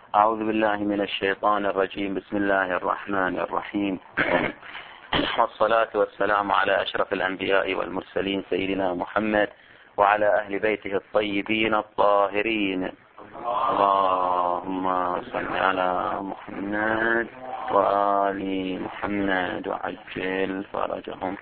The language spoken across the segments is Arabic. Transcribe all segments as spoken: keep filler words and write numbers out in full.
أعوذ بالله من الشيطان الرجيم. بسم الله الرحمن الرحيم. والصلاة والسلام على أشرف الأنبياء والمرسلين سيدنا محمد وعلى أهل بيته الطيبين الطاهرين. اللهم صل على محمد وآل محمد وعجل فرجهم.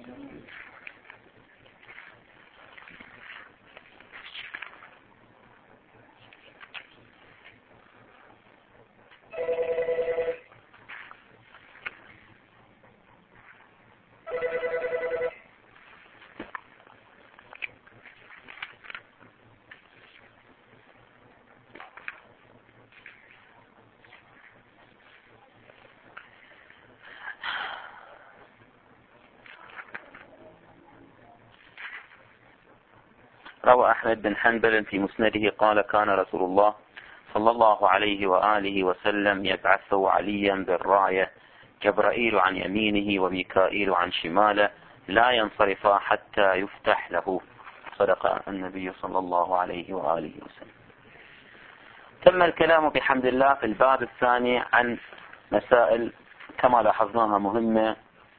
روى أحمد بن حنبل في مسنده قال: كان رسول الله صلى الله عليه وآله وسلم يبعث عليا بالراية، جبرائيل عن يمينه وميكائيل عن شماله، لا ينصرفا حتى يفتح له. صدق النبي صلى الله عليه وآله وسلم. تم الكلام بحمد الله في الباب الثاني عن مسائل كما لاحظناها مهمة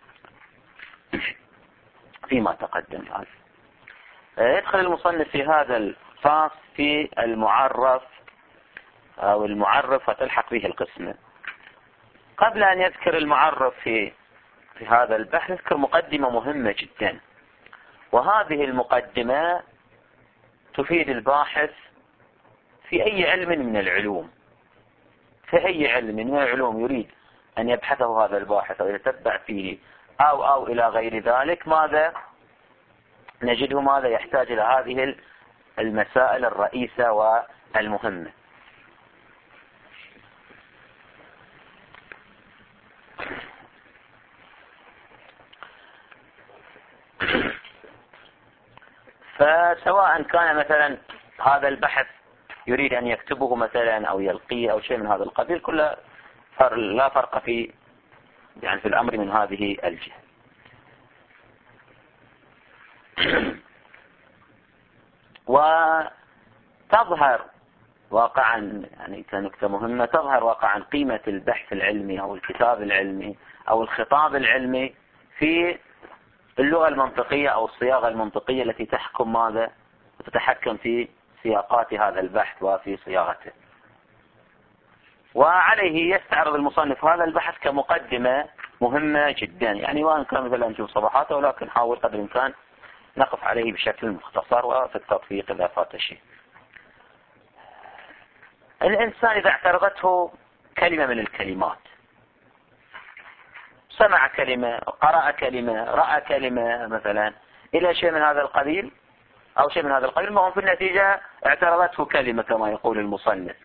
فيما تقدم. يدخل المصنف في هذا الفصل في المعرف أو المعرف وتلحق به القسمة. قبل أن يذكر المعرف في في هذا البحث يذكر مقدمة مهمة جدا، وهذه المقدمة تفيد الباحث في أي علم من العلوم، في أي علم من العلوم يريد أن يبحثه هذا الباحث أو يتبع فيه أو أو إلى غير ذلك، ماذا نجده؟ ماذا يحتاج إلى هذه المسائل الرئيسة والمهمة. فسواء كان مثلا هذا البحث يريد أن يكتبه مثلا أو يلقيه أو شيء من هذا القبيل، كله لا فرق في يعني في الأمر من هذه الجهة. وتظهر واقعا يعني كنكتة مهمة، تظهر واقعا قيمة البحث العلمي أو الكتاب العلمي أو الخطاب العلمي في اللغة المنطقية أو الصياغة المنطقية التي تحكم ماذا وتتحكم في سياقات هذا البحث وفي صياغته. وعليه يستعرض المصنف هذا البحث كمقدمة مهمة جدا، يعني وان كان مثلا نشوف صفحاته، ولكن حاول قدر الإمكان نقف عليه بشكل مختصر وفي التطبيق إذا فات شيء. الإنسان إذا اعترضته كلمة من الكلمات، سمع كلمة، قرأ كلمة، رأى كلمة مثلا إلى شيء من هذا القبيل أو شيء من هذا القبيل، ما هو في النتيجة اعترضته كلمة كما يقول المصنف.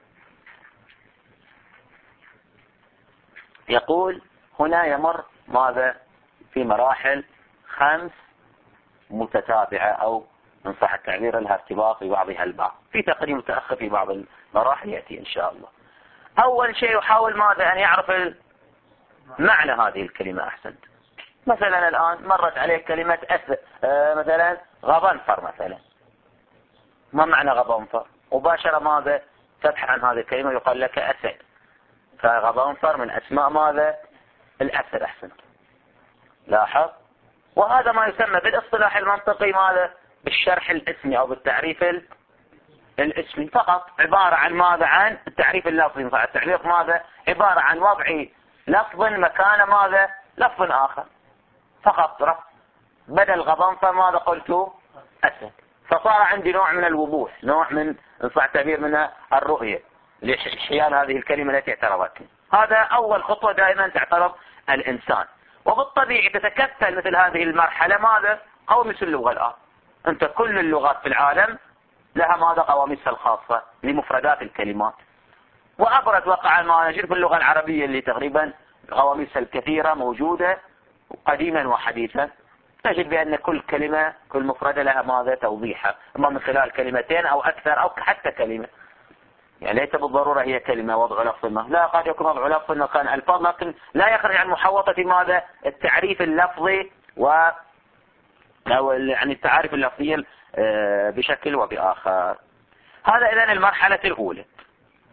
يقول هنا يمر ماذا في مراحل خمس متتابعة، أو من صح التعبير لها ارتباط في بعضها البعض، في تقديم متأخر في بعض المراحل يأتي إن شاء الله. أول شيء يحاول ماذا أن يعرف معنى هذه الكلمة. أحسنت. مثلا الآن مرت عليه كلمة أس... آه مثلا غضنفر مثلا، ما معنى غضنفر؟ مباشرة ماذا تبحث عن هذه الكلمة يقال لك أسد، فغضنفر من أسماء ماذا الأسد. أحسنت. لاحظ، وهذا ما يسمى بالاصطلاح المنطقي ماذا بالشرح الاسمي أو بالتعريف الاسمي، فقط عبارة عن ماذا عن التعريف اللفظي. التعريف ماذا عبارة عن وضع لفظ مكان ماذا لفظ آخر فقط. رفض بدل غضنفر ماذا قلت أسد، فصار عندي نوع من الوضوح، نوع من إن صح التعبير من الرؤية لحيال هذه الكلمة التي اعترضت. هذا أول خطوة دائما تعترض الإنسان، وبالطبيعي تتكفل مثل هذه المرحلة ماذا قواميس اللغة. الآن أنت كل اللغات في العالم لها ماذا قواميسها الخاصة لمفردات الكلمات، وأبرز وقع ما نجد في اللغة العربية اللي تقريبا قواميسها الكثيرة موجودة قديما وحديثا. نجد بأن كل كلمة كل مفردة لها ماذا توضيحها، إما من خلال كلمتين أو أكثر أو حتى كلمة، يعني ليس بالضرورة هي كلمة وضع لفظ ما، لا، قد يكون وضع لفظ مكان ألفاظ، لكن لا يخرج عن محوطة ماذا التعريف اللفظي و أو يعني التعارف اللفظية بشكل وبآخر. هذا إذن المرحلة الأولى.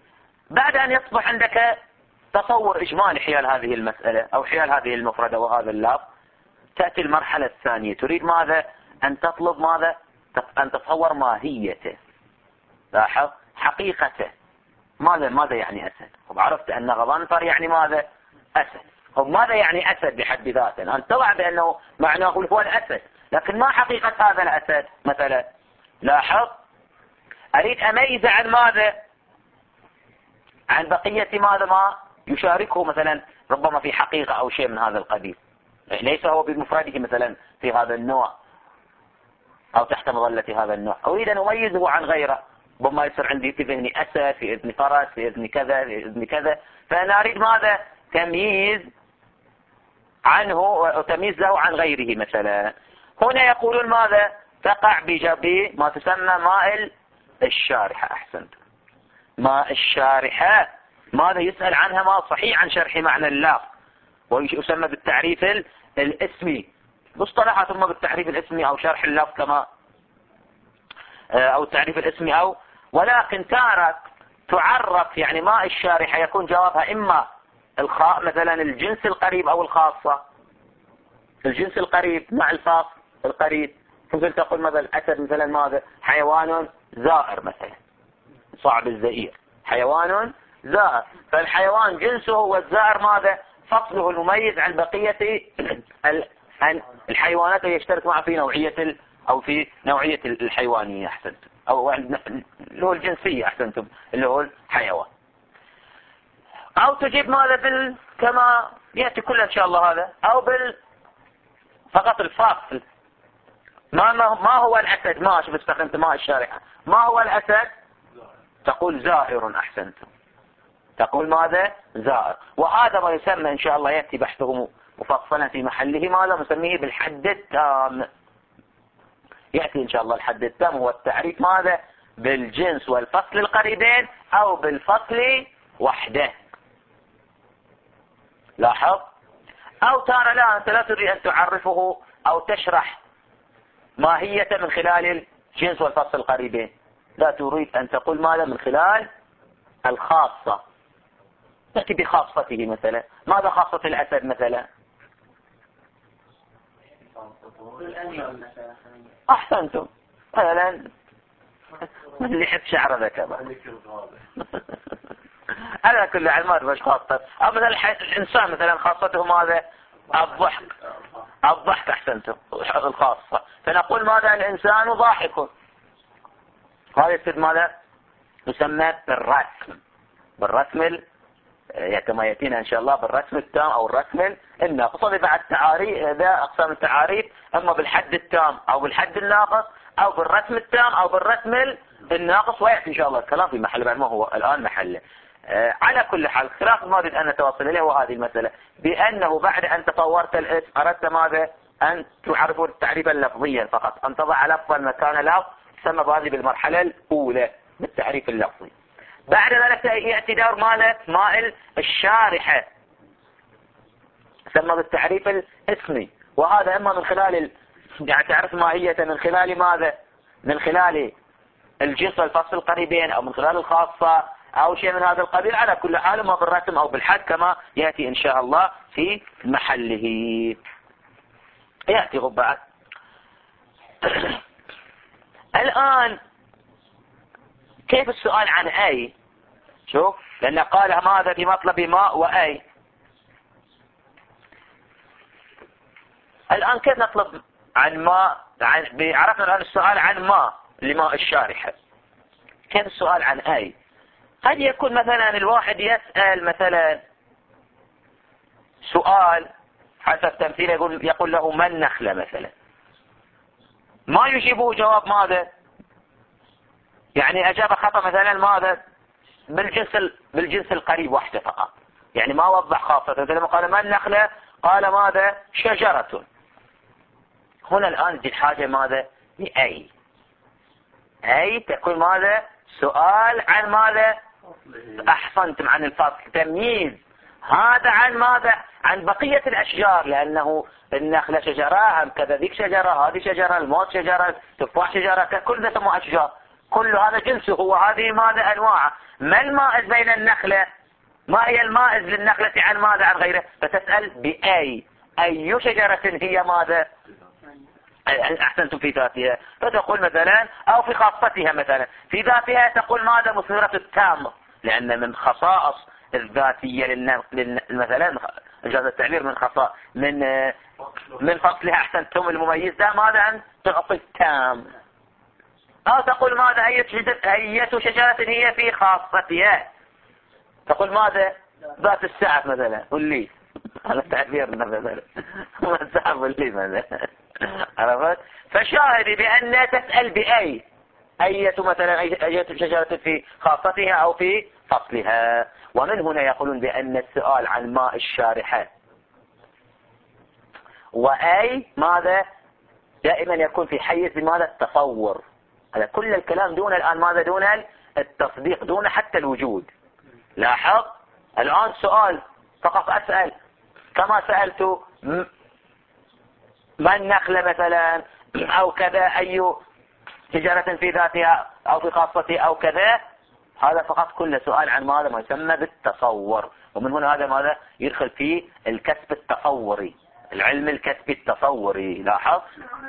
بعد أن يصبح عندك تصور إجمالي حيال هذه المسألة أو حيال هذه المفردة وهذا اللفظ، تأتي المرحلة الثانية، تريد ماذا؟ أن تطلب ماذا؟ أن تتصور ماهيته. لاحظ حقيقته. ماذا ماذا يعني أسد؟ وعرفت أن غضنفر يعني ماذا؟ أسد. هو ماذا يعني أسد بحد ذاته؟ أن تضع بأنه معناه هو الأسد، لكن ما حقيقة هذا الأسد مثلا؟ لاحظ أريد أميز عن ماذا؟ عن بقية ماذا ما يشاركه مثلا ربما في حقيقة أو شيء من هذا القبيل، ليس هو بمفرده مثلا في هذا النوع أو تحت مظلة هذا النوع. أريد أن أميزه عن غيره، ربما يصير عندي في ذهني أسد، في إذن فرس، في إذن كذا، في إذن كذا، فأنا أريد ماذا؟ تمييز عنه وتمييز له عن غيره مثلا. هنا يقولون ماذا؟ تقع بجبي ما تسمى ماء الشارحة. أحسنت. ماء الشارحة ماذا يسأل عنها؟ ما صحيح عن شرح معنى اللفظ، ويسمى بالتعريف الاسمي. مصطلحات ثم بالتعريف الاسمي أو شرح اللفظ كما أو التعريف الاسمي أو، ولكن تارة تعرف يعني ماء الشارحة يكون جوابها إما الخاء مثلا الجنس القريب أو الخاصة. الجنس القريب مع الخاص القريب، مثل تقول مثلا الأسد مثلا ماذا؟ حيوان زائر مثلا، صعب الزئير حيوان زائر، فالحيوان جنسه والزائر ماذا؟ فصله المميز عن بقية الحيوانات اللي يشترك معه في نوعية أو في نوعية الحيوانية. أحسنت. أو اللي هو الجنسية. أحسنتم. اللي هو الحيوان. أو تجيب ماذا بال كما يأتي كله إن شاء الله هذا، أو بال فقط الفاصل. ما ما ما هو الأسد؟ ما شوف استخدمت ماء الشارحة. ما هو الأسد؟ تقول زائر. أحسنتم. تقول ماذا؟ زائر. وهذا ما يسمى إن شاء الله يأتي بحثه مفصلا في محله، ماذا نسميه؟ بالحد التام. يأتي إن شاء الله الحد التام هو التعريف ماذا؟ بالجنس والفصل القريبين أو بالفصل وحده. لاحظ. أو ترى لا أنت لا تريد أن تعرفه أو تشرح ماهية من خلال الجنس والفصل القريبين، لا تريد أن تقول ماذا؟ من خلال الخاصة. تأتي بخاصته مثلا. ماذا خاصة الأسد مثلا؟ أحسنتم. مثلا اللي يحب شعره ذا كذا. على كل حال ما تبغى خاصة. أو مثلا الإنسان مثلا خاصته ماذا؟ الضحك. الضحك. أحسنتم. الخاصة. فنقول ماذا؟ الإنسان ضاحك. هذا يصير ماذا؟ يسمى بالرسم. بالرسم كما يأتينا إن شاء الله بالرسم التام أو الرسم الناقص. بعد التعاريف هذا أقسام التعاريف، أما بالحد التام أو بالحد الناقص أو بالرسم التام أو بالرسم الناقص، ويأتي إن شاء الله الكلام في محل بعد ما هو الآن محله. آه على كل حال خلاف ما أريد أن نتوصل إليه وهذه المسألة، بأنه بعد أن تطورت الاسم أردت ماذا؟ أن تعرفوا التعريف اللفظيا فقط، أن تضع لفظا مكان لفظ، تسمى هذه بالمرحلة الأولى بالتعريف اللفظي. بعد ذلك يأتي دور ماذا؟ ماء الشارحة، يسمى بالتعريف الاسمي، وهذا إما من خلال ال... يعني تعرف ماهية من خلال ماذا؟ من خلال الجنس والفصل القريبين أو من خلال الخاصة أو شيء من هذا القبيل. على كل حال ما بالرسم أو بالحد كما يأتي إن شاء الله في محله. يأتي غبات. الآن كيف السؤال عن أي؟ شوف، لأن قال ماذا في مطلب ما وأي. الآن كيف نطلب عن ما؟ عن... عرفنا الآن السؤال عن ما لماء الشارحة. كيف السؤال عن أي؟ قد يكون مثلا الواحد يسأل مثلا سؤال حسب تمثيله، يقول, يقول له ما النخلة مثلا، ما يجيبه جواب ماذا؟ يعني أجاب خطأ مثلا ماذا؟ بالجنس ال... بالجنس القريب وحده فقط، يعني ما وضح خاصة. لما قال ما النخلة قال ماذا؟ شجرة. هنا الآن دي الحاجة ماذا؟ لأي. أي تكون ماذا؟ سؤال عن ماذا؟ أحسنتم، عن الفصل، تمييز هذا عن ماذا؟ عن بقية الأشجار، لأنه النخلة شجرة، هم كذا ذيك شجرة، هذه شجرة، الموت شجرة، تفاح شجرة، كل ذا سموا أشجار. كل هذا جنسه، وهذه ماذا أنواعه. ما المائز بين النخلة؟ ما هي المائز للنخلة عن ماذا عن غيره؟ فتسأل بأي أي شجرة هي ماذا أحسنتم في ذاتها، فتقول مثلا أو في خاصتها. مثلا في ذاتها تقول ماذا مثمرة التمر، لأن من خصائص الذاتية للن... مثلا إجاز التعبير من خصائص من من فصلها أحسنتم المميز ده ماذا أن تعطي التام. أو تقول ماذا أية شجرة هي في خاصتها، تقول ماذا ذات السعف مثلا واللي هذا تعبيرنا مثلا ما السعف واللي مثلا عرفت. فشاهدي بأن تسأل بأي أية مثلا أية شجرة في خاصتها أو في فصلها. ومن هنا يقولون بأن السؤال عن ماء الشارحة وأي ماذا دائما يكون في حيز بماذا التصور. هذا كل الكلام دون الآن ماذا دون التصديق، دون حتى الوجود. لاحظ الآن سؤال فقط أسأل كما سألت ما النخلة مثلا أو كذا أي شجرة في ذاتها أو في خاصتها أو كذا. هذا فقط كل سؤال عن ماذا ما يسمى بالتصور. ومن هنا هذا ماذا يدخل في الكسب التصوري، العلم الكسبي التصوري. لاحظ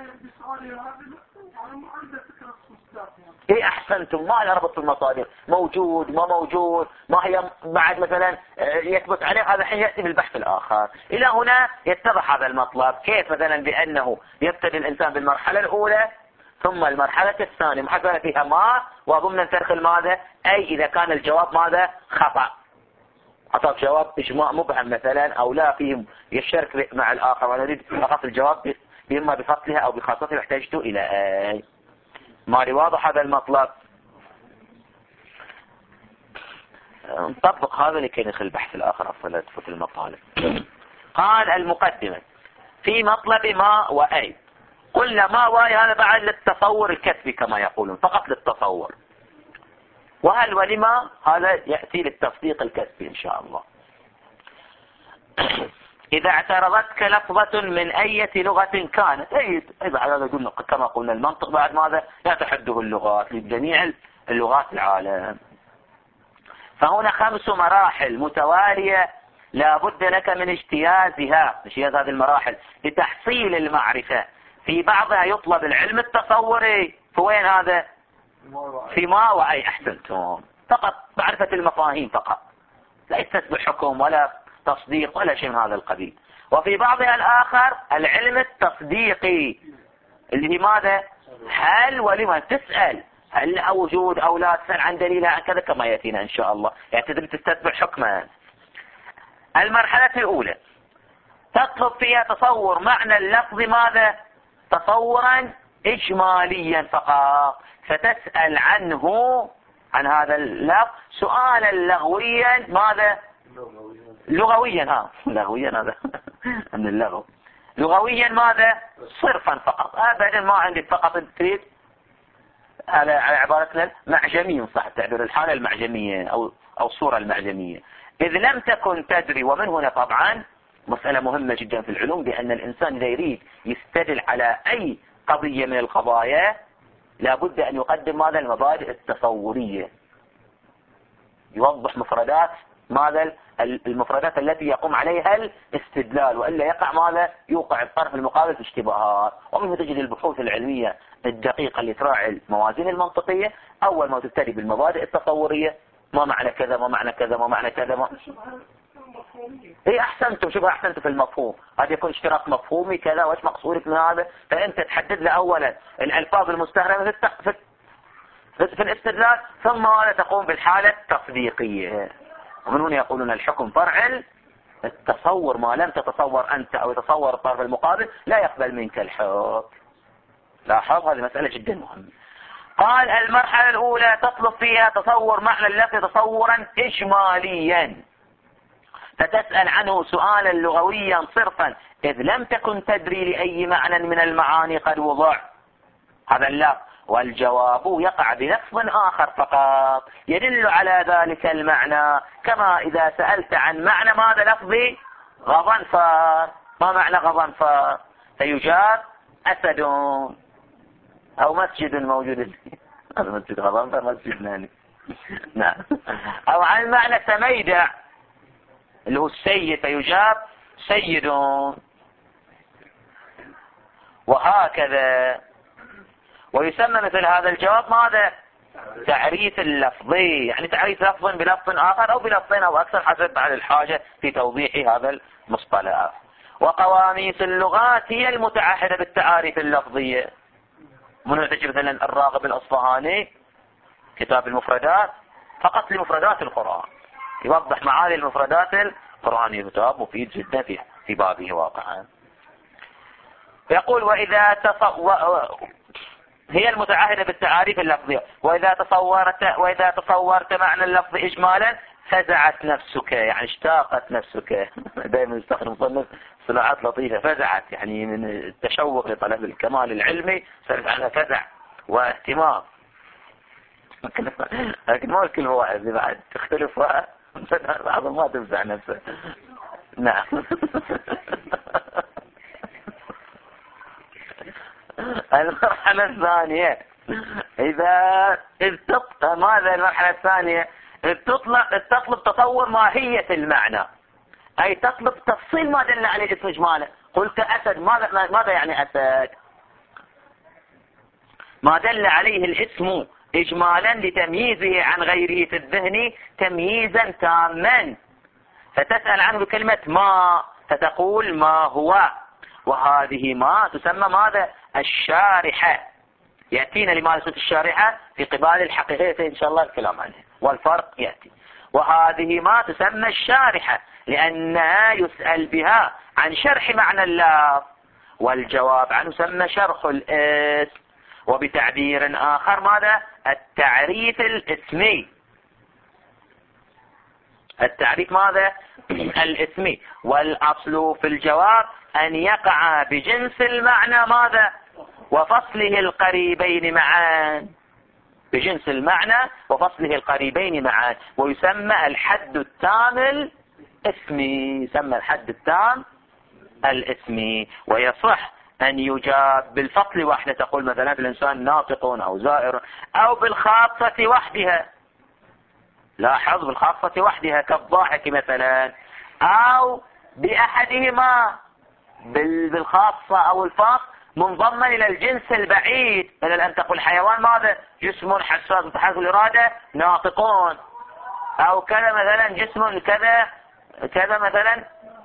ايه احسنتم. ما له ربط المصادر، موجود ما موجود ما هي بعد مثلا يثبت عليه، هذا حين يأتي بالبحث الاخر. الى هنا يتضح هذا المطلب. كيف مثلا بانه يبتدي الانسان بالمرحلة الاولى ثم المرحلة الثانية محدثة فيها ما وضمن تدخل ماذا اي اذا كان الجواب ماذا خطأ، أعطاك جواب إجماع مبهم مثلا أو لا فيهم يشترك مع الآخر ونريد فقط الجواب إما بفصلها أو بخاصتها احتاجت إلى أي. مالي واضح هذا المطلب؟ نطبق هذا لكي ندخل البحث الآخر أفضل في المطالب. قال المقدمة في مطلب ما وأي. قلنا ما وأي هذا بعد للتصور الكسبي كما يقولون، فقط للتصور. وهل ولما هذا يأتي للتصديق الكسبي إن شاء الله. إذا اعترضتك لفظة من أي لغة كانت، أي بعد هذا قلنا كما قلنا المنطق بعد ماذا لا تحده اللغات لجميع اللغات العالم. فهنا خمس مراحل متوالية لا بد لك من اجتيازها، اجتياز هذه المراحل لتحصيل المعرفة. في بعضها يطلب العلم التصوري، فوين هذا؟ في ما وأي أحسنتم، فقط معرفة المفاهيم فقط، ليست بحكم ولا تصديق ولا شيء من هذا القبيل. وفي بعضها الآخر العلم التصديقي اللي هي ماذا؟ هل ولما تسأل هل لها وجود أو لا، تسأل عن دليلها عن كذا كما يأتينا إن شاء الله، يعني تدري تستتبع حكما. المرحلة الأولى تطلب فيها تصور معنى اللفظ ماذا؟ تصورا إجماليا فقط، فتسأل عنه عن هذا اللفظ سؤالا لغويا ماذا؟ لغويا ها لغويا هذا من اللغو. لغويا ماذا؟ صرفا فقط. ابدا ما عندي فقط تريد على على عبارتنا معجميا صح التعبير الحالة المعجمية او او الصورة المعجمية. اذ لم تكن تدري. ومن هنا طبعا مسألة مهمة جدا في العلوم، بان الانسان اذا يريد يستدل على اي قضية من القضايا لابد ان يقدم ماذا؟ المبادئ التصورية، يوضح مفردات ماذا؟ المفردات التي يقوم عليها الاستدلال، وإلا يقع ماذا؟ يوقع الطرف المقابل في اشتباهات. ومنه تجد البحوث العلمية الدقيقة اللي تراعي الموازين المنطقية أول ما تبتدي بالمبادئ التصورية، ما معنى كذا ما معنى كذا ما معنى كذا ما ايه احسنتم. شوف احسنتم في المفهوم، هذا يكون اشتراك مفهومي كذا، وايش مقصودك من هذا؟ فانت تحدد له اولا الالفاظ المستخدمة في في الاستدلال، ثم هذا تقوم بالحالة التصديقية. ومن هنا يقولون الحكم فرع التصور، ما لم تتصور أنت أو يتصور الطرف المقابل لا يقبل منك الحكم. لاحظ هذه مسألة جدا مهمة. قال المرحلة الأولى تطلب فيها تصور معنى اللفظ تصورا إجماليا، فتسأل عنه سؤالا لغويا صرفا إذ لم تكن تدري لأي معنى من المعاني قد وضع هذا اللفظ، والجواب يقع بلفظ آخر فقط يدل على ذلك المعنى. كما إذا سألت عن معنى ماذا لفظي غضنفر، ما معنى غضنفر؟ فيجاب أسد أو مسجد موجود هذا مسجد غضنفر مسجد ناني. نعم. أو عن المعنى سميدع اللي هو السيد فيجاب سيد. وهكذا. ويسمى مثل هذا الجواب ماذا؟ تعريف اللفظي، يعني تعريف لفظ بلفظ آخر أو بلفظين أو أكثر حسب على الحاجة في توضيح هذا المصطلح. وقواميس اللغات هي المتعهدة بالتعاريف اللفظية. من تجد مثلا الراغب الأصفهاني كتاب المفردات فقط لمفردات القرآن، يوضح معاني المفردات القرآنية، كتاب مفيد جدا في في بابه واقعا. يقول وإذا تصو... هي المتعهدة بالتعاريف اللفظية. وإذا تصورت وإذا تصورت معنى اللفظ إجمالا فزعت نفسك، يعني اشتاقت نفسك. دائما يستخدم مصنف صلاحات لطيفة، فزعت يعني من التشوق لطلب الكمال العلمي صارت عنها فزع واهتمام. لكن ما الكل هو واحد بعد تختلف بعض ما تفزع نفسه. نعم. المرحلة الثانية إذا إذ تطلب ماذا المرحلة الثانية إذ تطلب تطلب تصور ماهية المعنى، أي تطلب تفصيل ما دل عليه اسم إجمالا. قلت أسد، ماذا ماذا يعني أسد؟ ما دل عليه الاسم إجمالا لتمييزه عن غيره في الذهن تمييزا تاما، فتسأل عنه بكلمة ما، فتقول ما هو. وهذه ما تسمى ماذا؟ الشارحة. يأتينا لماذا اسمها الشارحة في قبال الحقيقية إن شاء الله الكلام عنها والفرق يأتي. وهذه ما تسمى الشارحة لأنها يسأل بها عن شرح معنى اللفظ، والجواب عنه يسمى شرح الاسم. وبتعبير آخر ماذا؟ التعريف الاسمي. التعريف ماذا؟ الاسمي. والأصل في الجواب أن يقع بجنس المعنى ماذا؟ وفصله القريبين معا، بجنس المعنى وفصله القريبين معا. ويسمى الحد التام الاسمي، يسمى الحد التام الاسمي. ويصح أن يجاب بالفصل وحده، تقول مثلا الإنسان ناطق أو زائر، أو بالخاصة وحدها. لاحظ بالخاصة وحدها كالضاحك مثلا، أو بأحدهما بالخاصة أو الفاص منضما إلى الجنس البعيد، مثل أن تقول حيوان ماذا؟ جسم حساس متحرك الإرادة ناطقون، أو كذا مثلا جسم كذا كذا مثلا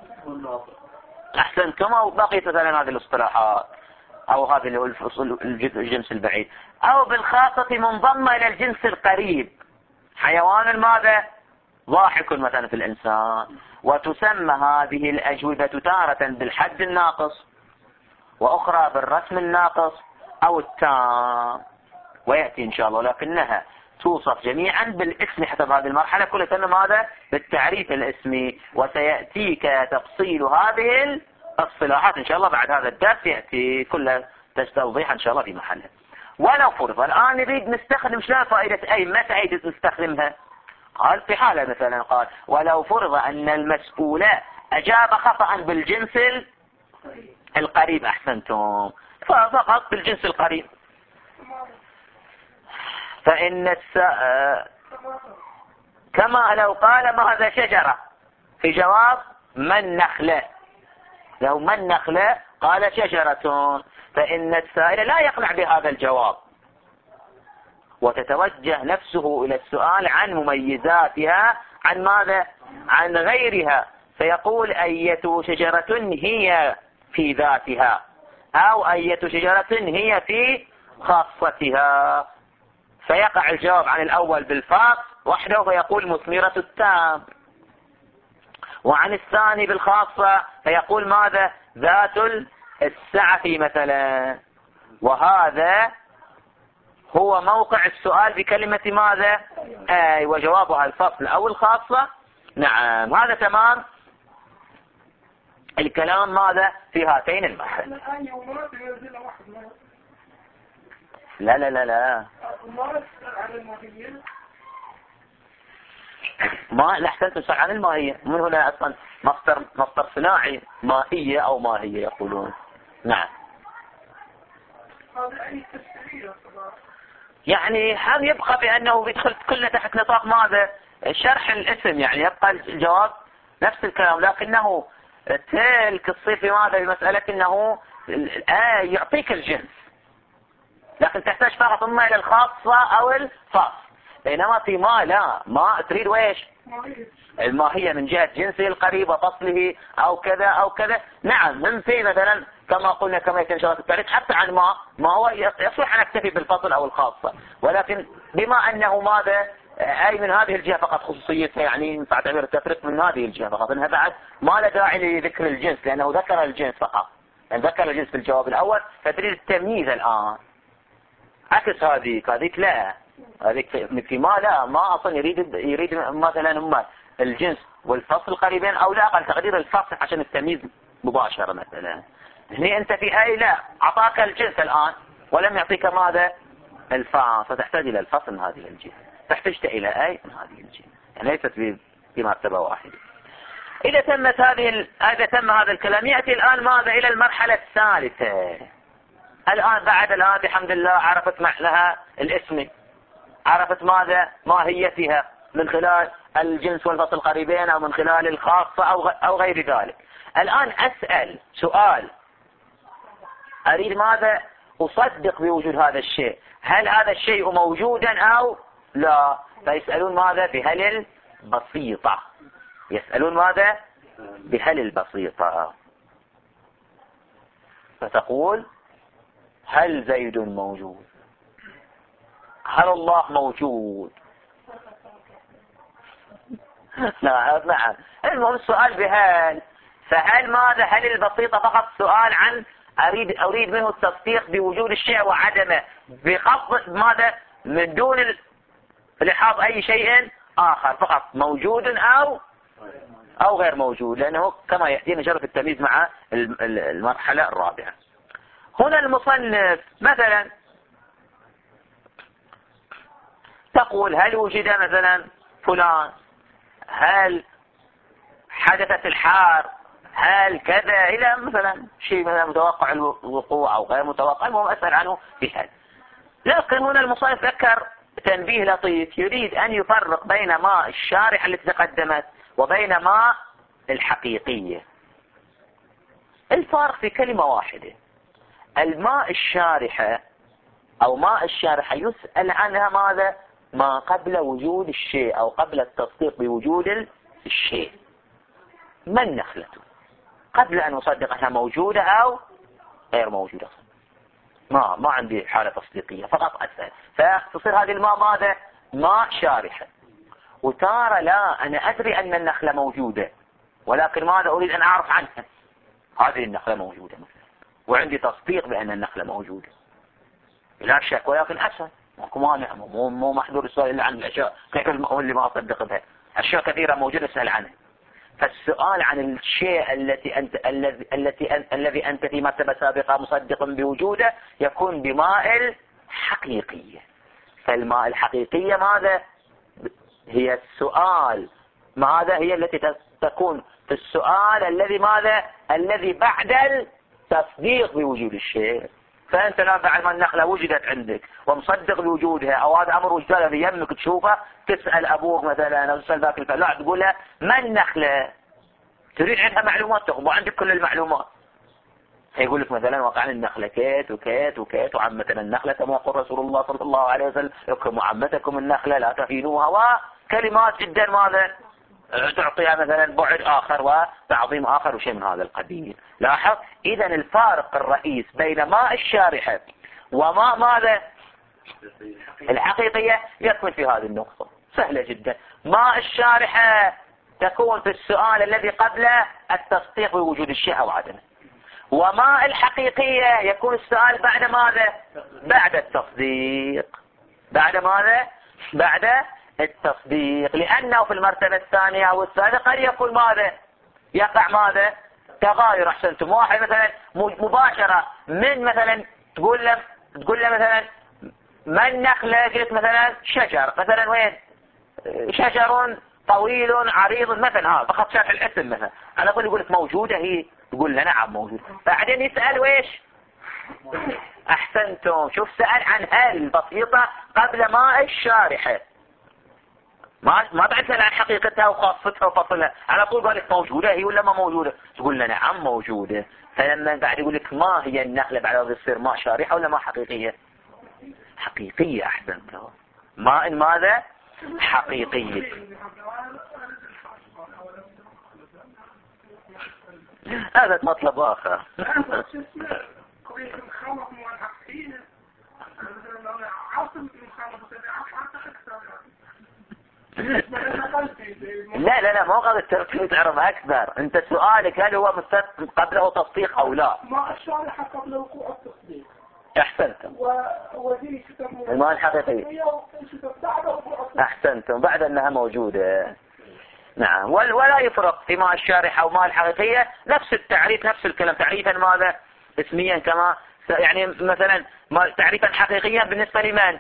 أحسنتم، أو بقيت مثلا هذه الاصطلاحات، أو هذا اللي هو الجنس البعيد. أو بالخاصة منضمة إلى الجنس القريب، حيوان ماذا؟ ضاحك مثلا في الإنسان. وتسمى هذه الأجوبة تارة بالحد الناقص، وأخرى بالرسم الناقص أو التام، ويأتي إن شاء الله، لكنها توصف جميعا بالاسم حسب هذه المرحلة كلها تسمى ماذا؟ بالتعريف الاسمي. وسيأتيك تفصيل هذه الصلاحات إن شاء الله بعد هذا الدرس، يأتي كلها توضيح إن شاء الله في محلها. ولو فرض الآن نريد نستخدم شلون فائدة أي، متى نستخدمها؟ قال في حالة مثلا قال ولو فرض أن المسؤول أجاب خطأ بالجنس القريب، أحسنتم، فقط بالجنس القريب، فإن الس... كما لو قال ماذا شجرة في جواب من نخلة، لو من نخلة قال شجرة، فإن السائل لا يقنع بهذا الجواب، وتتوجه نفسه إلى السؤال عن مميزاتها عن ماذا؟ عن غيرها، فيقول أية شجرة هي في ذاتها، أو أية شجرة هي في خاصتها، فيقع الجواب عن الأول بالفاء وحده فيقول مثمرة التام، وعن الثاني بالخاصة فيقول ماذا؟ ذات السعة مثلا. وهذا هو موقع السؤال بكلمة ماذا؟ أي، وجوابها الفصل أو الخاصة. نعم، هذا تمام الكلام ماذا في هاتين المرحلة. لا لا لا لا ما لحسنت تسأل عن الماهية، من هنا أصلا مصدر مصدر صناعي ماهية أو ماهية يقولون. نعم يعني هل يبقى بأنه بيدخل كله تحت نطاق ماذا؟ شرح الاسم، يعني يبقى الجواب نفس الكلام، لكنه تلك تصير في ماذا؟ في مسألة انه آه يعطيك الجنس، لكن تحتاج فقط اما الى الخاصة او الفاصل. بينما في ما لا، ما تريد ويش الماهية من جهة جنسه القريب وفصله او كذا او كذا. نعم من في مثلا كما قلنا كما يتم شرط التعريف حتى عن ما ما هو يصلح ان نكتفي بالفصل او الخاصة، ولكن بما انه ماذا اي من هذه الجهة فقط خصوصيتها، يعني ينفع تعبير التفريق من هذه الجهة فقط، انها بعد ما لا داعي لذكر الجنس لانه ذكر الجنس فقط، يعني ذكر الجنس في الجواب الاول، فتريد التمييز الان عكس هذيك. هذيك لا، هذيك في ما لا، ما اصلا يريد يريد مثلا هم الجنس والفصل قريبين او لا اقل تقدير الفصل عشان التمييز مباشرة مثلا. هنا انت في اي لا اعطاك الجنس الان ولم يعطيك ماذا؟ الفاصل، فتحتاج الى الفصل من هذه الجهة، تحتاج الى اي من هذه الجهة، يعني ليست في مرتبة واحدة. اذا تمت هذه ال... اذا تم هذا الكلام ياتي الان ماذا؟ الى المرحلة الثالثة. الآن بعد الآن الحمد لله عرفت معناها الاسم، عرفت ماذا؟ ماهيتها من خلال الجنس والفصل قريبين أو من خلال الخاصة أو أو غير ذلك. الآن أسأل سؤال، أريد ماذا؟ أصدق بوجود هذا الشيء، هل هذا الشيء موجودا أو لا؟ فيسألون ماذا؟ بهل البسيطة، يسألون ماذا؟ بهل البسيطة. فتقول هل زيد موجود؟ هل الله موجود؟ نعم نعم. المهم السؤال بهل، فهل ماذا؟ هل البسيطة فقط سؤال عن أريد أريد منه التصديق بوجود الشيء وعدمه بخفض ماذا؟ من دون لحاظ أي شيء آخر، فقط موجود أو أو غير موجود، لأنه كما يأتينا شرف التمييز مع المرحلة الرابعة. هنا المصنف مثلا تقول هل وجد مثلا فلان، هل حدثت الحار، هل كذا إلى مثلا شيء مثلا متوقع الوقوع أو غير متوقع، المهم أسأل عنه بهل. لكن هنا المصنف ذكر تنبيه لطيف، يريد أن يفرق بين ما الشارح التي تقدمت وبين ما الحقيقية. الفارق في كلمة واحدة، الماء الشارحة أو ماء الشارحة يسأل عنها ماذا؟ ما قبل وجود الشيء أو قبل التصديق بوجود الشيء. ما النخلة قبل أن أصدق أنها موجودة أو غير موجودة؟ ما ما عندي حالة تصديقية، فقط أسأل، فتصير هذه الماء ماذا؟ ماء شارحة. وتارى لا، أنا أدري أن النخلة موجودة ولكن ماذا؟ أريد أن أعرف عنها. هذه النخلة موجودة مثلا وعندي تصديق بأن النخلة موجودة لا شك، ولكن أسأل، ماكو مانع، مو مو محذور السؤال إلا عن الأشياء كيف اللي ما أصدق بها، أشياء كثيرة موجودة أسأل عنها. فالسؤال عن الشيء التي أنت الذي التي أن الذي أنت في مرتبة سابقة مصدق بوجوده يكون بماء الحقيقية. فالماء الحقيقية ماذا؟ هي السؤال ماذا؟ هي التي تكون في السؤال الذي ماذا؟ الذي بعد التصديق بوجود الشيء. فأنت لا بعد ما النخلة وجدت عندك ومصدق بوجودها أو هذا أمر وجدها في يمك تشوفه، تسأل أبوك مثلا أو تسأل ذاك الفلاح تقول له ما النخلة؟ تريد عندها معلومات، تقوم عندك كل المعلومات. يقول لك مثلا وقع النخلة كيت وكيت وكيت وعمة النخلة كما يقول رسول الله صلى الله عليه وسلم اكرموا عمتكم النخلة لا تهينوها، وكلمات جدا ماذا؟ تعطيها مثلا بعد آخر وتعظيم آخر وشيء من هذا القبيل. لاحظ إذا الفارق الرئيس بين ماء الشارحة وماء ماذا؟ الحقيقية يكمن في هذه النقطة، سهلة جدا. ماء الشارحة تكون في السؤال الذي قبل التصديق بوجود الشيء أو عدمه، وماء الحقيقية يكون السؤال بعد ماذا؟ بعد التصديق. بعد ماذا؟ بعد التصديق، لأنه في المرتبة الثانية أو الثالثة قد يكون ماذا؟ يقع ماذا؟ تغاير. أحسنتم. واحد مثلا مباشرة من مثلا تقول له تقول له مثلا ما النخلة؟ قلت مثلا شجر مثلا، وين؟ شجر طويل عريض مثلا، ها فقط شرح الاسم مثلا، على طول يقول لك موجودة هي، تقول له نعم موجودة. بعدين يسأل ويش؟ أحسنتم. شوف سأل عن هل بسيطة قبل ما الشارحة، ما ما بعد سأل عن حقيقتها وخاصتها وفصلها، على طول قال لك موجودة هي ولا ما موجودة؟ تقول له نعم موجودة. فلما بعد يقول لك ما هي النخلة بعد تصير ماء شارحة ولا ما حقيقية؟ حقيقية. أحسنتم. ماء ماذا؟ حقيقية. هذا مطلب آخر. لا لا لا، مو قضية الترتيب تعرف أكثر. أنت سؤالك هل هو مستثبت قبله تصديق أو لا؟ ما الشارحة قبل وقوع التصديق. أحسنتم. وذي الماء الحقيقي. أحسنتم، بعد أنها موجودة. نعم. ولا يفرق في ماء الشارحة وماء الحقيقية، نفس التعريف نفس الكلام. تعريفا ماذا؟ اسميا كما يعني مثلا تعريفا حقيقيا بالنسبة لمن؟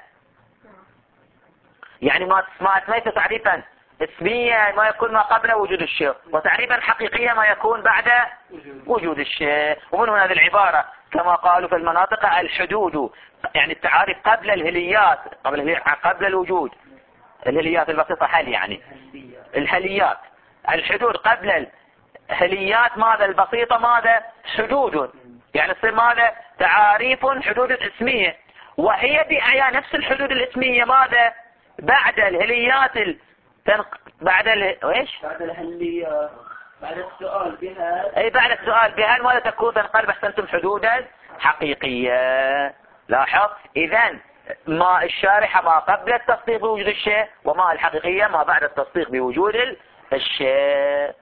يعني ما ما أسميت تعريفا اسميا ما يكون ما قبل وجود الشيء، وتعريفا حقيقيا ما يكون بعد وجود الشيء. ومن هنا هذه العبارة كما قالوا في المناطق الحدود، يعني التعاريف قبل الهليات، قبل قبل الوجود. الهليات البسيطة هل يعني الهليات، الحدود قبل الهليات ماذا؟ البسيطة ماذا؟ حدود. يعني تصير ماذا؟ تعاريف حدود اسمية، وهي بأعيان نفس الحدود الاسمية ماذا؟ بعد الهليات التنق... بعد ال... ايش؟ بعد الهليات، بعد السؤال بها، اي بعد السؤال بها ماذا تكون؟ تنقلب احسنتم حدودا حقيقية. لاحظ اذا ما الشارحة ما قبل التصديق بوجود الشيء، وما الحقيقية ما بعد التصديق بوجود الشيء.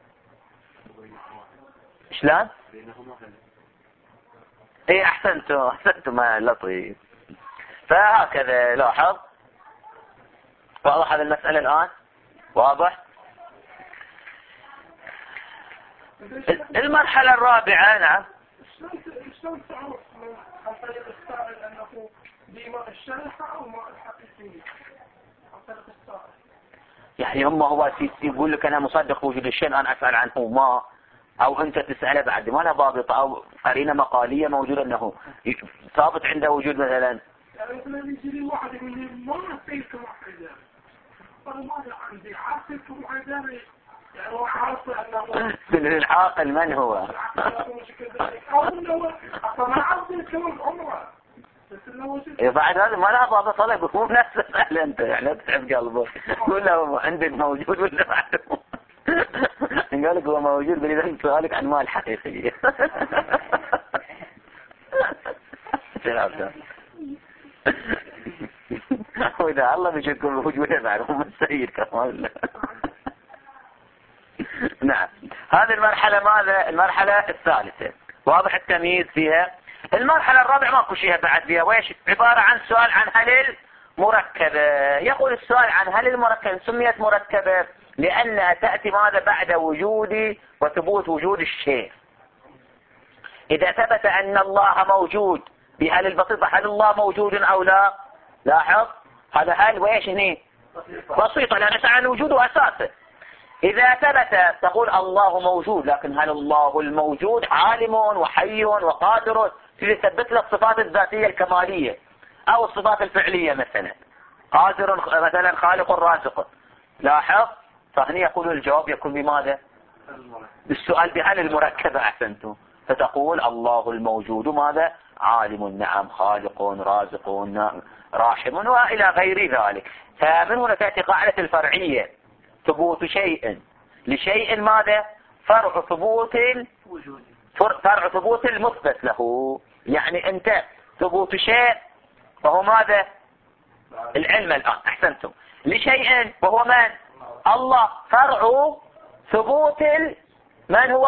شلون؟ اي احسنتم احسنتم لطيف. فهكذا لاحظ. واضح هذه المسألة الآن؟ واضح؟ المرحلة الرابعة. نعم. شلون تعرف عن طريق السائل أنه بماء الشارحة أو ماء الحقيقي؟ عن طريق السائل. يعني هم هو يقول لك أنا مصدق بوجود الشيء، أنا أسأل عنه ما، أو أنت تسأله بعد ما له ضابطة أو قرينة مقالية موجودة أنه ثابت عنده وجود مثلا. يعني مثلا يجي لي واحد من ما سيلك واحدة، فماذا عندي عاصلك واحدة؟ يعني هو عارف أنه سن العاقل من هو؟ بعد هذا ما له ضابط طلب، يكون نفس السهل أنت يعني لا تتعب قلبه. قول له عندك موجود ولا معلوم؟ قال لك هو موجود، بلذلك سؤالك عن ماء الحقيقية. وإذا الله بيشكر وجوده معلوم السيد كمان. نعم. هذه المرحلة ماذا؟ المرحلة الثالثة. واضح التمييز فيها. المرحلة الرابعة ماكو شيء بعد فيها، ويش؟ عبارة عن سؤال عن هل المركبة. يقول السؤال عن هل المركبة سميت مركبة لأنها تأتي ماذا؟ بعد وجود وثبوت وجود الشيء. إذا ثبت أن الله موجود بهل البسيطة، هل الله موجود أو لا؟ لاحظ هذا هل ويش هني؟ بسيطة، لأن نسأل عن وجوده أساسا. إذا ثبت تقول الله موجود، لكن هل الله الموجود عالم وحي وقادر؟ تثبت له الصفات الذاتية الكمالية أو الصفات الفعلية، مثلا قادر مثلا خالق رازق. لاحظ فهنا يقول الجواب يكون بماذا؟ بالسؤال بهل المركبة. أحسنتم. فتقول الله الموجود ماذا؟ عالم، نعم، خالق رازق راحم وإلى غير ذلك. فمن هنا تأتي قاعدة الفرعية، ثبوت شيء لشيء ماذا؟ فرع ثبوت فرع ثبوت المثبت له. يعني أنت ثبوت شيء وهو ماذا؟ العلم الآن. أحسنتم. لشيء وهو من؟ الله. فرع ثبوت من هو؟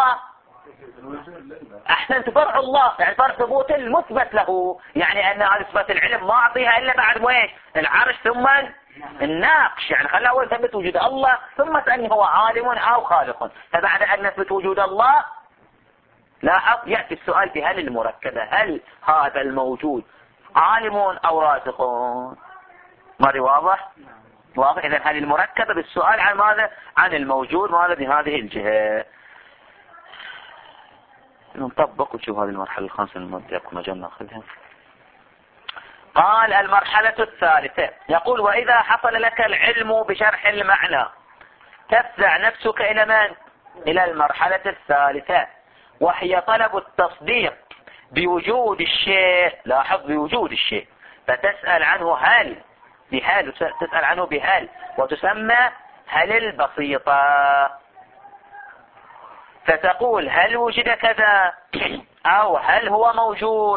أحسنت. فرع الله، يعني فرع ثبوت المثبت له. يعني أن هذه صفة العلم ما أعطيها إلا بعد وين؟ العرش ثم الناقش. يعني خلى أول ثبت وجود الله ثم تأني هو عالم أو خالق. فبعد أن نثبت وجود الله لاحظ يأتي السؤال بهل المركبة، هل هذا الموجود عالم أو رازق؟ ماذا واضح؟ واضح. إذن هل المركبة بالسؤال عن ماذا؟ عن الموجود ماذا بهذه الجهة. نطبق وشوف هذه المرحلة الخامسة من يكون مجال ناخذها. قال المرحلة الثالثة يقول وإذا حصل لك العلم بشرح المعنى تفزع نفسك إلى من؟ إلى المرحلة الثالثة وهي طلب التصديق بوجود الشيء. لاحظ بوجود الشيء، فتسأل عنه هل، بهل تسأل عنه بهل، وتسمى هل البسيطة، فتقول هل وجد كذا أو هل هو موجود.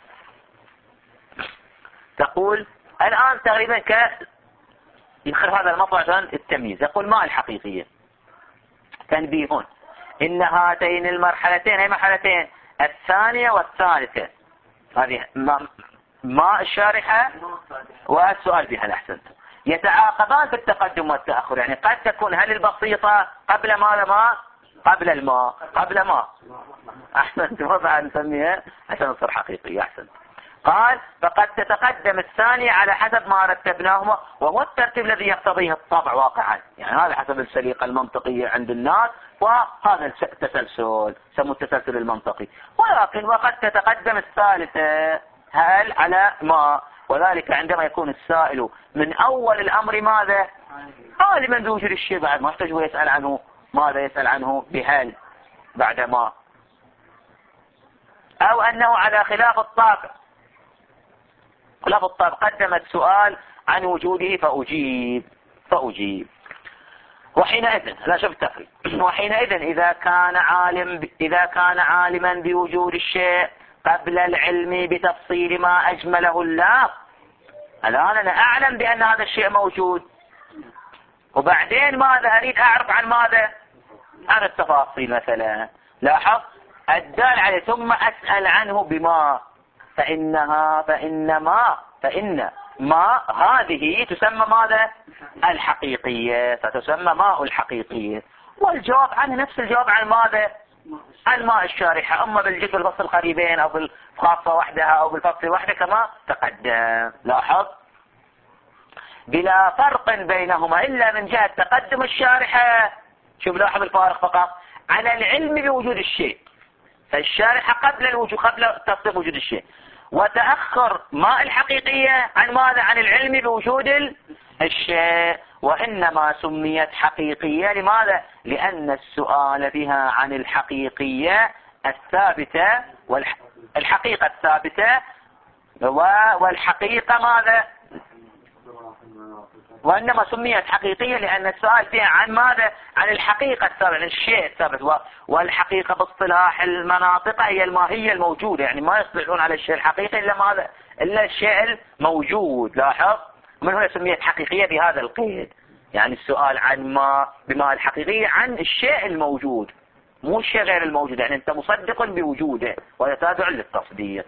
تقول الآن تقريبا ك يدخل هذا المطلع عشان التمييز. يقول ما الحقيقية؟ تنبيه إن هاتين المرحلتين هي مرحلتين الثانية والثالثة، هذه ما, ما الشارحة والسؤال بها الأحسن، يتعاقبان في التقدم والتأخر. يعني قد تكون هل البسيطة قبل ماذا؟ ما قبل الماء، قبل ما أحسنت، ما بعد نسميها عشان تصير حقيقية. أحسنت. قال فقد تتقدم الثانية على حسب ما رتبناه، وهو الترتيب الذي يقتضيه الطبع واقعا، يعني هذا حسب السليقة المنطقية عند الناس، وهذا التسلسل سموه التسلسل المنطقي. ولكن وقد تتقدم الثالثة هل على ما، وذلك عندما يكون السائل من أول الأمر ماذا؟ عالما بوجود الشيء، بعد ما يحتاج ويسأل عنه ماذا؟ يسأل عنه بهل بعد ما، أو أنه على خلاف الطابع، خلاف الطابع قدم السؤال عن وجوده فأجيب فأجيب وحينئذ لا شوف التفريق. وحينئذ إذا كان عالم إذا كان عالما بوجود الشيء قبل العلم بتفصيل ما أجمله الله. الآن أنا أعلم بأن هذا الشيء موجود، وبعدين ماذا أريد أعرف عن ماذا؟ عن التفاصيل مثلا. لاحظ الدال عليه، ثم أسأل عنه بما، فإنها فإنما فإن ما هذه تسمى ماذا؟ الحقيقية، فتسمى ماء الحقيقية. والجواب عنه نفس الجواب عن ماذا؟ عن ماء الشارحة، أما بالجزء الفصل قريبين أو بالخاصة وحدها أو بالفصل وحده كما تقدم. لاحظ بلا فرق بينهما إلا من جهة تقدم الشارحة، شوف لاحظ الفارق فقط، على العلم بوجود الشيء، فالشارحة قبل الوجود قبل تصديق وجود الشيء، وتأخر ماء الحقيقية عن ماذا؟ عن العلم بوجود الشيء. وإنما سميت حقيقية لماذا؟ لأن السؤال بها عن الحقيقية الثابتة والحقيقة الثابتة والحقيقة ماذا؟ وإنما سميت حقيقية لأن السؤال فيها عن ماذا؟ عن الحقيقة الثابتة، عن الشيء الثابت. والحقيقة باصطلاح المناطق هي الماهية الموجودة، يعني ما يصطلحون على الشيء الحقيقي إلا ماذا؟ إلا الشيء الموجود. لاحظ من هنا سميت حقيقية بهذا القيد، يعني السؤال عن ما بما الحقيقية عن الشيء الموجود، مو الشيء غير الموجود، يعني أنت مصدق بوجوده ويتابع للتصديق.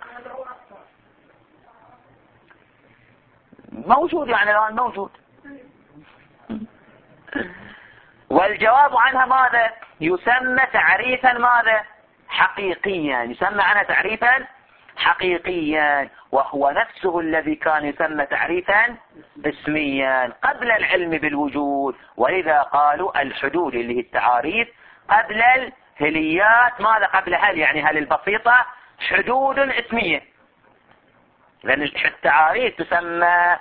موجود يعني الآن موجود. والجواب عنها ماذا؟ يسمى تعريفا ماذا؟ حقيقيا، يسمى عنها تعريفا حقيقيا، وهو نفسه الذي كان يسمى تعريفا اسميا قبل العلم بالوجود. ولذا قالوا الحدود اللي هي التعاريف قبل الهليات ماذا؟ قبل هل، يعني هل البسيطة حدود اسمية، لأن التعاريف تسمى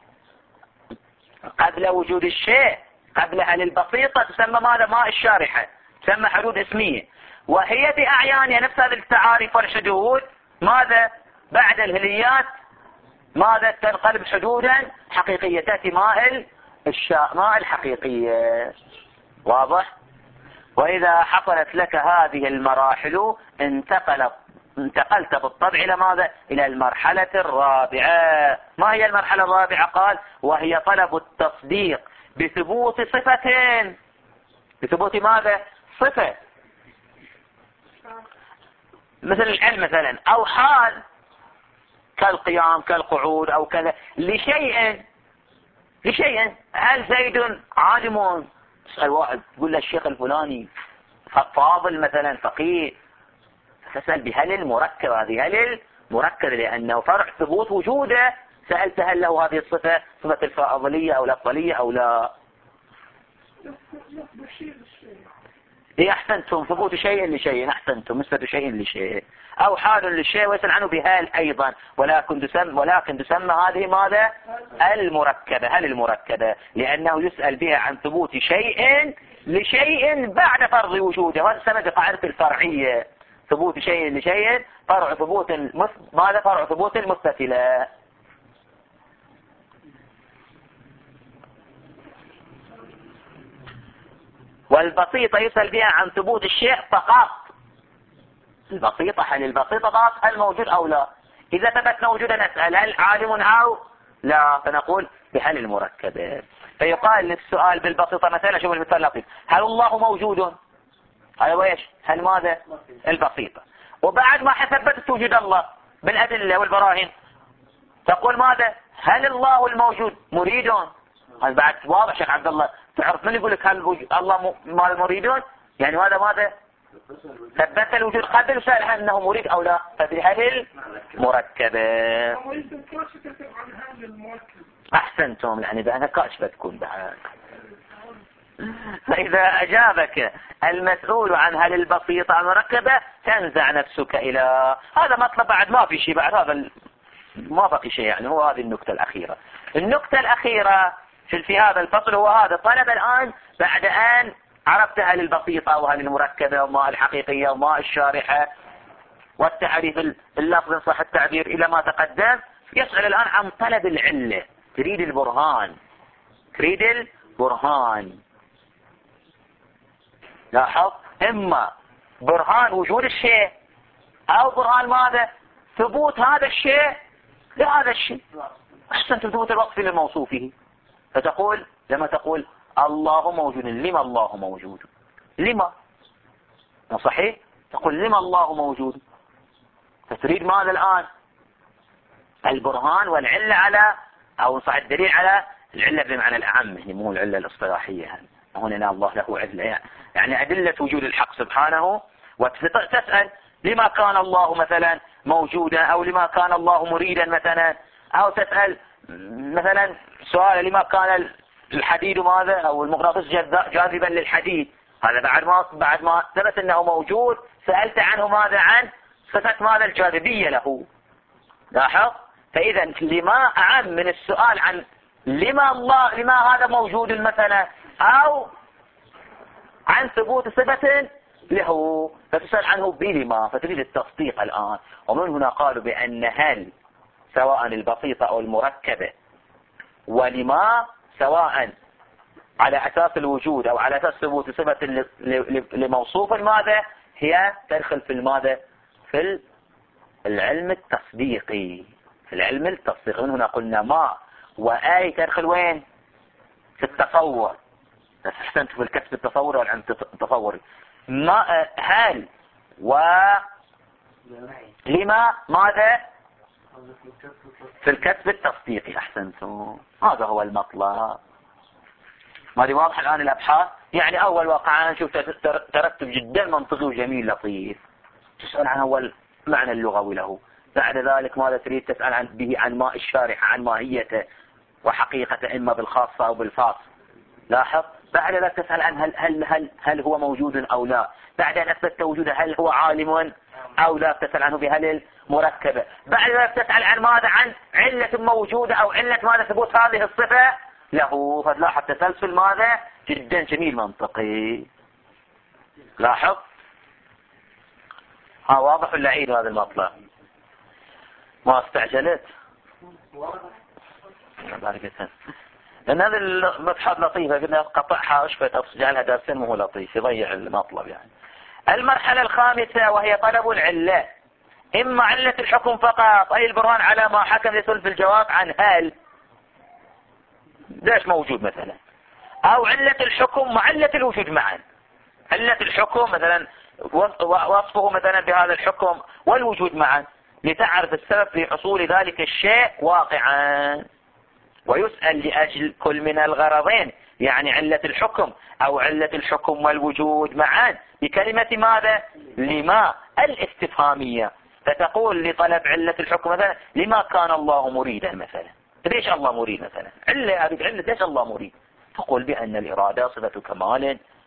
قبل وجود الشيء، قبل هل البسيطة تسمى ماذا؟ ماء الشارحة، تسمى حدود اسمية، وهي بأعيانها نفس هذه التعاريف والحدود ماذا؟ بعد الهليات ماذا؟ تنقلب حدودا حقيقية، تأتي ماء الشاء ماء الحقيقية. واضح؟ وإذا حصلت لك هذه المراحل انتقلت انتقلت بالطبع إلى ماذا؟ إلى المرحلة الرابعة. ما هي المرحلة الرابعة؟ قال وهي طلب التصديق بثبوت صفتين. بثبوت ماذا؟ صفة، مثل العلم مثلا، أو حال كالقيام كالقعود أو كذا، لشيء لشيء هل زيد عالم؟ تسأل واحد تقول له الشيخ الفلاني فاضل مثلا فقيه، تسأل بهل المركب، هذه هل المركب لأنه فرع ثبوت وجوده، سألت هل له هذه الصفة، صفة الفاضلية أو الأفضلية أو لا. إيه أحسنتم، ثبوت شيء لشيء، أحسنتم، نسبة شيء لشيء، أو حال للشيء ويسأل عنه بهال أيضا، ولكن تسمى, ولكن تسمى هذه ماذا؟ المركبة. هل المركبة لأنه يسأل بها عن ثبوت شيء لشيء بعد فرض وجوده، وهذا سمد قاعدة الفرعية، ثبوت شيء لشيء فرع ثبوت المث... ماذا فرع ثبوت المستثلة. والبسيطة يسأل بها عن ثبوت الشيء فقط. البسيطة هل البسيطة فقط هل موجود أو لا؟ إذا ثبتنا وجودا نسأل هل عالم أو لا، فنقول بهل المركبة. فيقال للسؤال بالبسيطة مثلا، شوف المثال لطيف، هل الله موجود؟ هذا ويش؟ هل ماذا؟ البسيطة. وبعد ما ثبتت وجود الله بالأدلة والبراهين تقول ماذا؟ هل الله الموجود مريد؟ هذا بعد واضح شيخ عبد الله. تعرف من يقول لك هل الله ما المريدون؟ يعني هذا ماذا؟ ثبت الوجود قبل وسأل انه مريد او لا، فبهل المركبة. احسنتم، يعني بأنها كاشفة تكون بعد. فإذا أجابك المسؤول عن هل البسيطة المركبة تنزع نفسك إلى هذا مطلب، بعد ما في شيء بعد هذا، ما بقي شيء، يعني هو هذه النكتة الأخيرة. النكتة الأخيرة في, في هذا الفصل هو هذا، طلب الآن بعد أن عرفت هل البسيطة وهل المركبة وما الحقيقية وما الشارحة والتعريف اللفظ إن صح التعبير إلى ما تقدم، يسأل الآن عن طلب العلة، تريد البرهان، تريد البرهان. لاحظ، إما برهان وجود الشيء أو برهان ماذا؟ ثبوت هذا الشيء لهذا الشيء. أحسن ثبوت الوصف لموصوفه. فتقول لما تقول الله موجود، لما الله موجود؟ لما؟ صحيح؟ تقول لما الله موجود؟ فتريد ماذا الآن؟ البرهان والعلة على، أو صح الدليل على العلة بمعنى الأعم، يعني مو العلة الاصطلاحية. هنا الله له علة، يعني أدلة وجود الحق سبحانه. وتسأل لما كان الله مثلا موجودا، أو لما كان الله مريدا مثلا، أو تسأل مثلا سؤال لما كان الحديد ماذا، أو المغناطيس جاذبا للحديد. هذا بعد ما بعد ما ثبت أنه موجود سألت عنه ماذا؟ عن صفة ماذا؟ الجاذبية له. لاحظ، فإذا لما أعم من السؤال عن لما الله لما هذا موجود مثلا، أو عن ثبوت صفة له، فتسأل عنه بلما، فتريد التصديق الآن. ومن هنا قالوا بأن هل سواء البسيطة أو المركبة ولما سواء على أساس الوجود أو على أساس ثبوت صفة لموصوف ماذا، هي تدخل في الماذا؟ في العلم التصديقي. في العلم التصديقي من هنا قلنا ما وآي تدخل وين؟ في التصور. بس احسنت في الكسب التصوري والعلم التصوري. ما هل ولما ماذا؟ في الكسب التصديقي. احسنتم، هذا هو المطلب. ما دي واضح الآن الأبحاث؟ يعني أول واقعا شوف ترتب جدا منطقي وجميل لطيف. تسأل عن أول معنى اللغوي له، بعد ذلك ماذا تريد؟ تسأل عن به عن ماء الشارح، عن ماهيته وحقيقته، إما بالخاصة أو بالفاصل. لاحظ، بعد ذلك تسأل عن هل, هل, هل, هل هو موجود أو لا. بعد أن أثبت وجوده هل هو عالم أو لا، تسأل عنه بهل المركبة. بعد ذلك تسأل عن ماذا؟ عن علة موجودة أو علة ماذا؟ ثبوت هذه الصفة له. فتلاحظ تسلسل ماذا؟ جدا جميل منطقي. لاحظ، ها واضح ولا عيد هذا المطلب؟ ما استعجلت؟ لأن هذه المبحث لطيفة، قلنا قطعها وشفت جعلها درسين مو لطيف، يضيع المطلب يعني. المرحلة الخامسة وهي طلب العلة، إما علة الحكم فقط أي البرهان على ما حكم يدخل في الجواب عن هل ليش موجود مثلا، أو علة الحكم مع علة الوجود معا. علة الحكم مثلا وصفه مثلا بهذا الحكم والوجود معا، لتعرف السبب في حصول ذلك الشيء واقعا. ويسأل لأجل كل من الغرضين، يعني علة الحكم أو علة الحكم والوجود معا، بكلمة ماذا؟ لما الاستفهامية. فتقول لطلب علة الحكم مثلا لما كان الله مريدا مثلا، ليش الله مريد مثلا؟ علة هذه علة ليش الله مريد؟ تقول بأن الإرادة صفة كمال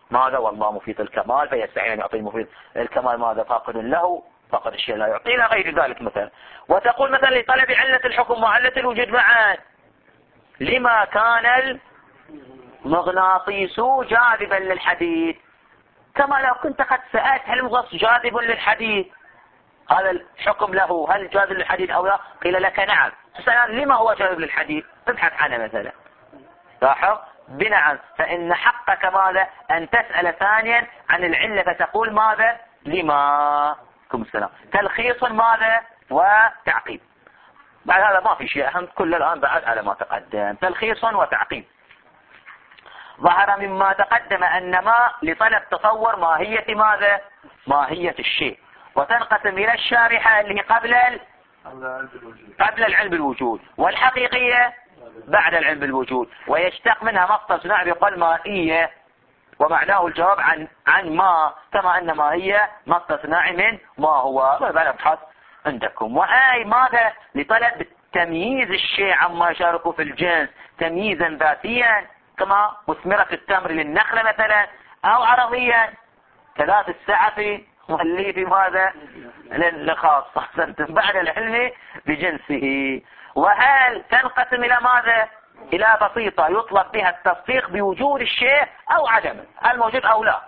ماذا؟ والله مفيد الكمال فيستحي أن يعطي المفيد الكمال ماذا؟ فاقد له، فاقد الشيء لا يعطي، إلى غير ذلك مثلا. وتقول مثلا لطلب علة الحكم وعلة الوجود معا، لما كان المغناطيس جاذبا للحديد، كما لو كنت قد سألت هل المغناطيس جاذب للحديد، هذا الحكم له هل جاذب للحديد أو لا؟ قيل لك نعم، تسأل لما هو جاذب للحديد، تبحث عنه مثلا. لاحظ بنعم، فإن حقك ماذا؟ أن تسأل ثانيا عن العلة فتقول ماذا؟ لما كم السلام. تلخيص ماذا؟ وتعقيب. بعد هذا ما في شيء أهم، كل الآن بعد على ما تقدم، تلخيص وتعقيب. ظهر مما تقدم أن ما لطلب تصور ماهية ماذا؟ ماهية الشيء، وتنقسم إلى الشارحة اللي هي قبل ال... قبل العلم بالوجود، والحقيقية بعد العلم بالوجود، ويشتق منها مصدر صناعي يقال مائية، ومعناه الجواب عن عن ما، كما أن ما هي مصدر صناعي من ما هو. بعد ابحث عندكم. وأي ماذا؟ لطلب تمييز الشيء عما يشارك في الجنس تمييزا ذاتيا، كما مثمرة التمر للنخلة مثلا، أو عرضيا كذات السعة واللي في ماذا؟ للخاصة بعد العلم بجنسه. وهل تنقسم إلى ماذا؟ إلى بسيطة يطلب بها التصديق بوجود الشيء أو عدمه، هل موجود أو لا.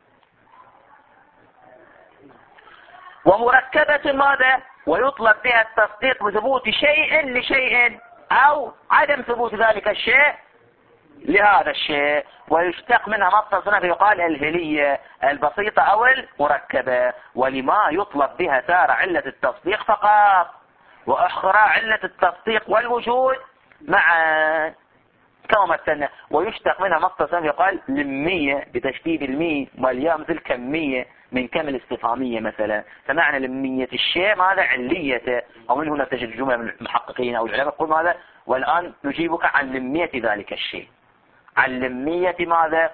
ومركبة ماذا؟ ويطلب بها التصديق بثبوت شيء لشيء أو عدم ثبوت ذلك الشيء لهذا الشيء، ويشتق منها مصدر صناعي يقال الهلية البسيطة أو المركبة. ولما يطلب بها تارة علة التصديق فقط، وأخرى علة التصديق والوجود معا، كما مثلنا. ويشتق منها مصدر صناعي يقال لمية بتشديد الميم والياء مثل كمية من كم الاستفهامية مثلا. فمعنى لمية الشيء ماذا؟ عليته، أو من هنا تجد الجملة من المحققين أو العلماء يقول ماذا؟ والآن نجيبك عن لمية ذلك الشيء، عن لمية ماذا؟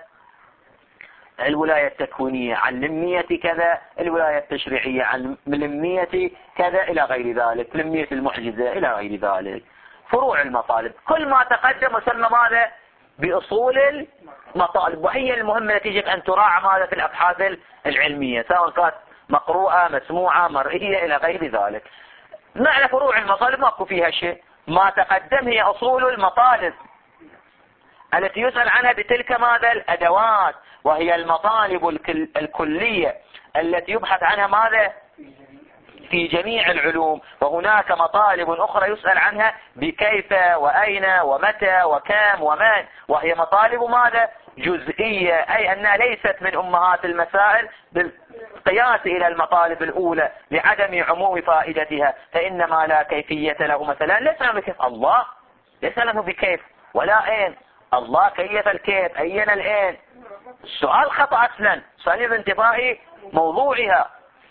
الولاية التكوينية، عن لمية كذا الولاية التشريعية، عن لمية كذا إلى غير ذلك، لمية المعجزة إلى غير ذلك. فروع المطالب كل ما تقدم وسمى ماذا؟ بأصول المطالب، وهي المهمة التي يجب أن تراعى ماذا؟ في الأبحاث العلمية، سواء كانت مقروءة مسموعة مرئية إلى غير ذلك. معنى فروع المطالب ماكو فيها شيء، ما تقدم هي أصول المطالب التي يسأل عنها بتلك ماذا؟ الأدوات، وهي المطالب الكل الكلية التي يبحث عنها ماذا؟ في جميع العلوم. وهناك مطالب أخرى يسأل عنها بكيف وأين ومتى وكم ومن، وهي مطالب ماذا؟ جزئية، أي أنها ليست من أمهات المسائل بالقياس إلى المطالب الأولى لعدم عموم فائدتها. فإنما لا كيفية له مثلا، ليس له بكيف الله، ليس له بكيف ولا أين. الله كيف الكيف، أين الأين؟ السؤال خطأ أصلا، سؤال بانتفاء موضوعها.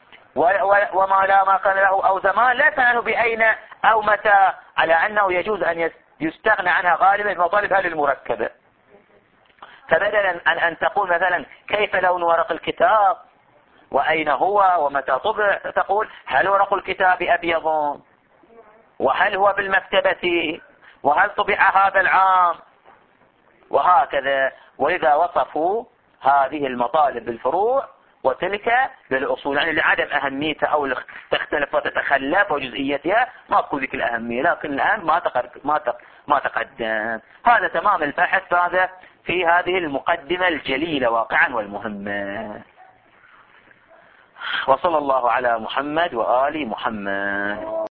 وما لا ما كان له أو زمان لا كان بأين أو متى، على أنه يجوز أن يستغنى عنها غالبا المطالب هل المركبة. فبدلا أن, أن تقول مثلا كيف لون ورق الكتاب وأين هو ومتى طبع، تقول هل ورق الكتاب أبيض، وهل هو بالمكتبة، وهل طبع هذا العام، وهكذا. وإذا وصفوا هذه المطالب بالفروع وتلك للأصول، يعني لعدم أهميتها أو تختلف وتتخلف وجزئيتها ما تكون ذيك الأهمية، لكن الآن ما ما ما تقدم. هذا تمام البحث هذا في هذه المقدمة الجليلة واقعا والمهمة. وصلى الله على محمد وآل محمد.